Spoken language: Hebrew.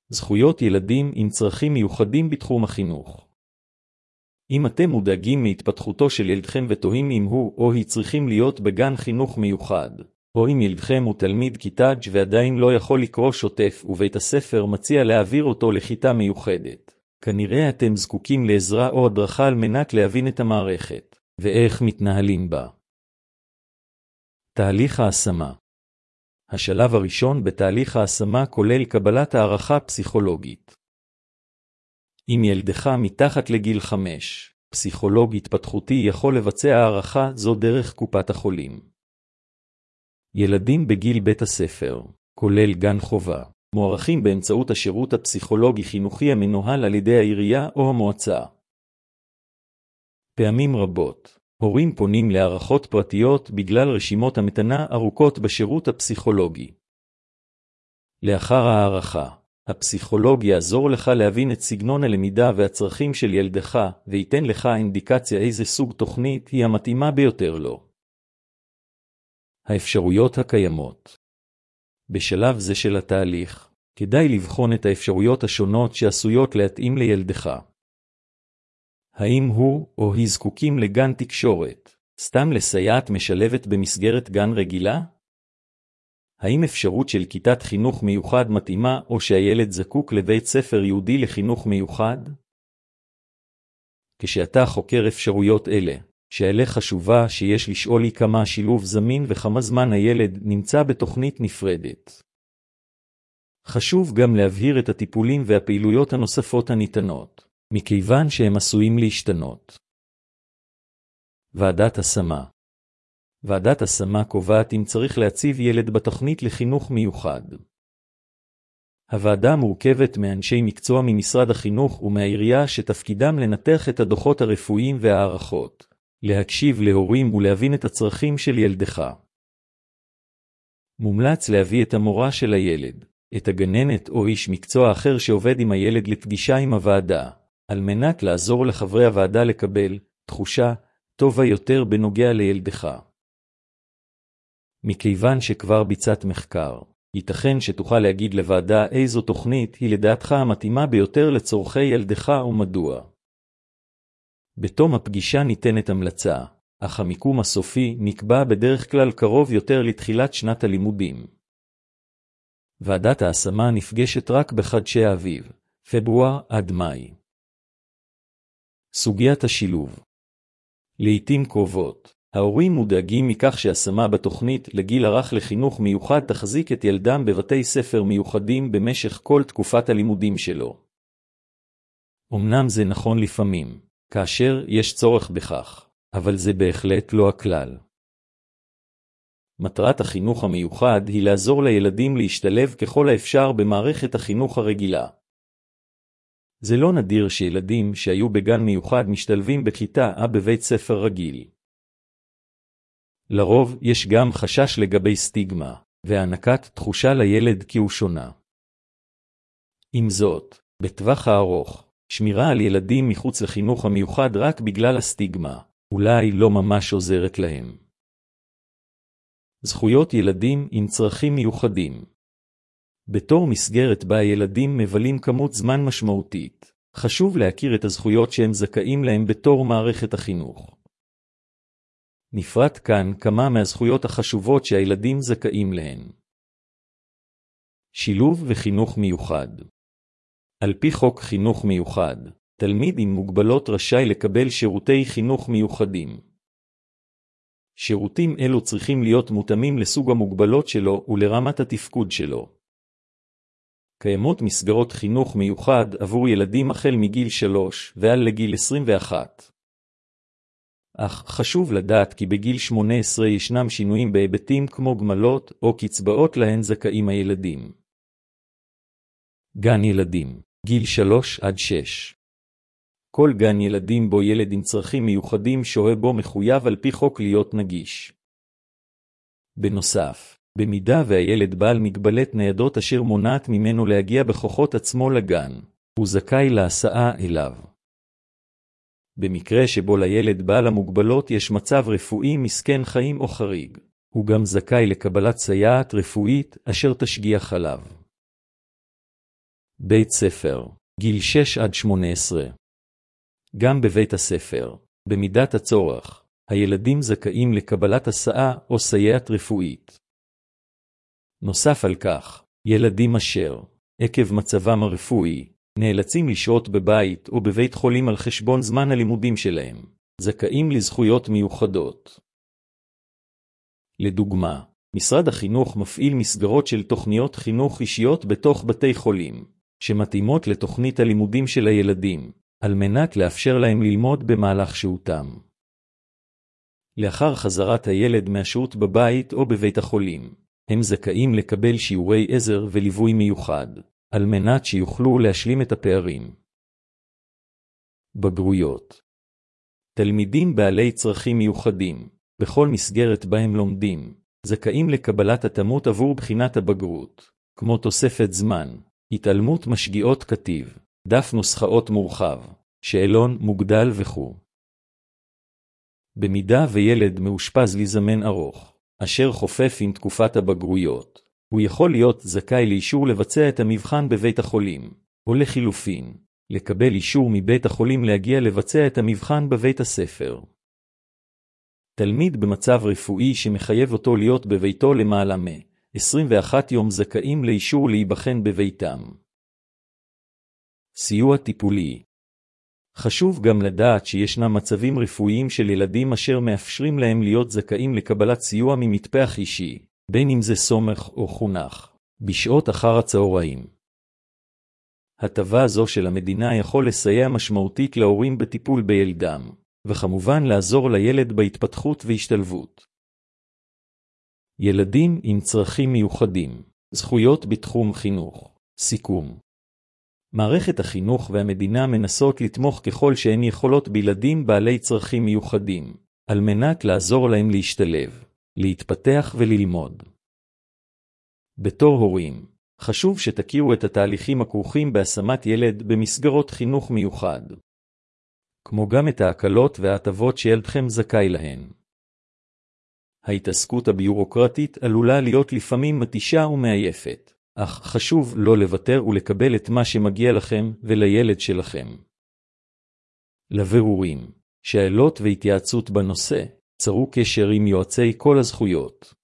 זכויות ילדים עם צרכים מיוחדים בתחום החינוך. אם אתם מודאגים מהתפתחותו של ילדכם ותוהים אם הוא או היא צריכים להיות בגן חינוך מיוחד, או אם ילדכם הוא תלמיד כיתה ג' ועדיין לא יכול לקרוא שוטף ובית הספר מציע להעביר אותו לכיתה מיוחדת, כנראה אתם זקוקים לעזרה או הדרכה על מנת להבין את המערכת, ואיך מתנהלים בה. תהליך ההשמה. השלב הראשון בתהליך ההשמה כולל קבלת הערכה פסיכולוגית. אם ילדך מתחת לגיל 5, פסיכולוג התפתחותי יכול לבצע הערכה זו דרך קופת החולים. ילדים בגיל בית הספר, כולל גן חובה, מוערכים באמצעות השירות הפסיכולוגי חינוכי המנוהל על ידי העירייה או המועצה. פעמים רבות, הורים פונים להערכות פרטיות בגלל רשימות המתנה ארוכות בשירות הפסיכולוגי. לאחר הערכה, הפסיכולוג יעזור לך להבין את סגנון הלמידה והצרכים של ילדך, וייתן לך אינדיקציה איזה סוג תוכנית היא המתאימה ביותר לו. האפשרויות הקיימות. בשלב זה של התהליך, כדאי לבחון את האפשרויות השונות שעשויות להתאים לילדך. האם הוא או היא זקוקים לגן תקשורת, סתם לסייעת משלבת במסגרת גן רגילה? האם אפשרות של כיתת חינוך מיוחד מתאימה או שהילד זקוק לבית ספר יהודי לחינוך מיוחד? כשאתה חוקר אפשרויות אלה, שאלה חשובה שיש לשאול היא כמה השילוב זמין וכמה זמן הילד נמצא בתוכנית נפרדת. חשוב גם להבהיר את הטיפולים והפעילויות הנוספות הניתנות, מכיוון שהם עשויים להשתנות. ועדת השמה. ועדת השמה קובעת אם צריך להציב ילד בתוכנית לחינוך מיוחד. הוועדה מורכבת מאנשי מקצוע ממשרד החינוך ומהעירייה שתפקידם לנתח את הדוחות הרפואיים והערכות, להקשיב להורים ולהבין את הצרכים של ילדך. מומלץ להביא את המורה של הילד, את הגננת או איש מקצוע אחר שעובד עם הילד לפגישה עם הוועדה, על מנת לעזור לחברי הוועדה לקבל תחושה טובה יותר בנוגע לילדך. מכיוון שכבר ביצעת מחקר, ייתכן שתוכל להגיד לוועדה איזו תוכנית היא לדעתך המתאימה ביותר לצורכי ילדך ומדוע. בתום הפגישה ניתנת המלצה, אך המיקום הסופי נקבע בדרך כלל קרוב יותר לתחילת שנת הלימודים. ועדת ההשמה נפגשת רק בחודשי האביב, פברואר עד מאי. סוגיית השילוב. לעתים קרובות, ההורים מודאגים מכך שהשמה בתוכנית לגיל הרך לחינוך מיוחד תחזיק את ילדם בבתי ספר מיוחדים במשך כל תקופת הלימודים שלו. אמנם זה נכון לפעמים, כאשר יש צורך בכך, אבל זה בהחלט לא הכלל. מטרת החינוך המיוחד היא לעזור לילדים להשתלב ככל האפשר במערכת החינוך הרגילה. זה לא נדיר שילדים שהיו בגן מיוחד משתלבים בכיתה בבית ספר רגיל. לרוב יש גם חשש לגבי סטיגמה, והענקת תחושה לילד כי הוא שונה. עם זאת, בטווח הארוך, שמירה על ילדים מחוץ לחינוך המיוחד רק בגלל הסטיגמה, אולי לא ממש עוזרת להם. זכויות ילדים עם צרכים מיוחדים. בתור מסגרת בה ילדים מבלים כמות זמן משמעותית, חשוב להכיר את הזכויות שהם זכאים להם בתור מערכת החינוך. נפרט כאן כמה מהזכויות החשובות שהילדים זכאים להן. שילוב וחינוך מיוחד. על פי חוק חינוך מיוחד, תלמיד עם מוגבלות רשאי לקבל שירותי חינוך מיוחדים. שירותים אלו צריכים להיות מותאמים לסוג המוגבלות שלו ולרמת התפקוד שלו. קיימות מסגרות חינוך מיוחד עבור ילדים החל מגיל 3 ועל לגיל 21. אך חשוב לדעת כי בגיל 18 ישנם שינויים בהיבטים כמו גמלות או קצבאות להן זכאים הילדים. גן ילדים, גיל 3 עד 6. כל גן ילדים בו ילד עם צרכים מיוחדים שוהה בו מחויב על פי חוק להיות נגיש. בנוסף, במידה והילד בעל מגבלת ניידות אשר מונעת ממנו להגיע בכוחות עצמו לגן, הוא זכאי להסעה אליו. במקרה שבו לילד בעל המוגבלות יש מצב רפואי מסכן חיים או חריג, הוא גם זכאי לקבלת סייעת רפואית אשר תשגיח עליו. בית ספר, גיל 6 עד 18. גם בבית הספר, במידת הצורך, הילדים זכאים לקבלת הסעה או סייעת רפואית. נוסף על כך, ילדים אשר, עקב מצבם הרפואי, נאלצים לשהות בבית או בבית חולים על חשבון זמן הלימודים שלהם, זכאים לזכויות מיוחדות. לדוגמה, משרד החינוך מפעיל מסגרות של תוכניות חינוך אישיות בתוך בתי חולים, שמתאימות לתוכנית הלימודים של הילדים, על מנת לאפשר להם ללמוד במהלך שהותם. לאחר חזרת הילד מהשהות בבית או בבית החולים, הם זכאים לקבל שיעורי עזר וליווי מיוחד, על מנת שיוכלו להשלים את הפערים. בגרויות. תלמידים בעלי צרכים מיוחדים, בכל מסגרת בהם לומדים, זכאים לקבלת התאמות עבור בחינת הבגרות, כמו תוספת זמן, התעלמות משגיאות כתיב, דף נוסחאות מורחב, שאלון מוגדל וכו'. במידה וילד מאושפז לזמן ארוך, אשר חופף עם תקופת הבגרויות, הוא יכול להיות זכאי לאישור לבצע את המבחן בבית החולים, או לחילופין, לקבל אישור מבית החולים להגיע לבצע את המבחן בבית הספר. תלמיד במצב רפואי שמחייב אותו להיות בביתו למעלה מ-21 יום זכאים לאישור להיבחן בביתם. סיוע טיפולי. חשוב גם לדעת שישנם מצבים רפואיים של ילדים אשר מאפשרים להם להיות זכאים לקבלת סיוע ממטפח אישי, בין אם זה סומך או חונך, בשעות אחר הצהריים. הטבה זו של המדינה יכול לסייע משמעותית להורים בטיפול בילדם, וכמובן לעזור לילד בהתפתחות והשתלבות. ילדים עם צרכים מיוחדים, זכויות בתחום חינוך, סיכום. מערכת החינוך והמדינה מנסות לתמוך ככל שהן יכולות בילדים בעלי צרכים מיוחדים, על מנת לעזור להם להשתלב, להתפתח וללמוד. בתור הורים, חשוב שתכירו את התהליכים הכרוכים בהשמת ילד במסגרות חינוך מיוחד, כמו גם את ההקלות וההטבות שילדכם זכאי להן. ההתעסקות הביורוקרטית עלולה להיות לפעמים מתישה ומעייפת, אך חשוב לא לוותר ולקבל את מה שמגיע לכם ולילד שלכם. לבירורים, שאלות והתייעצות בנושא, צרו קשר עם יועצי כל הזכויות.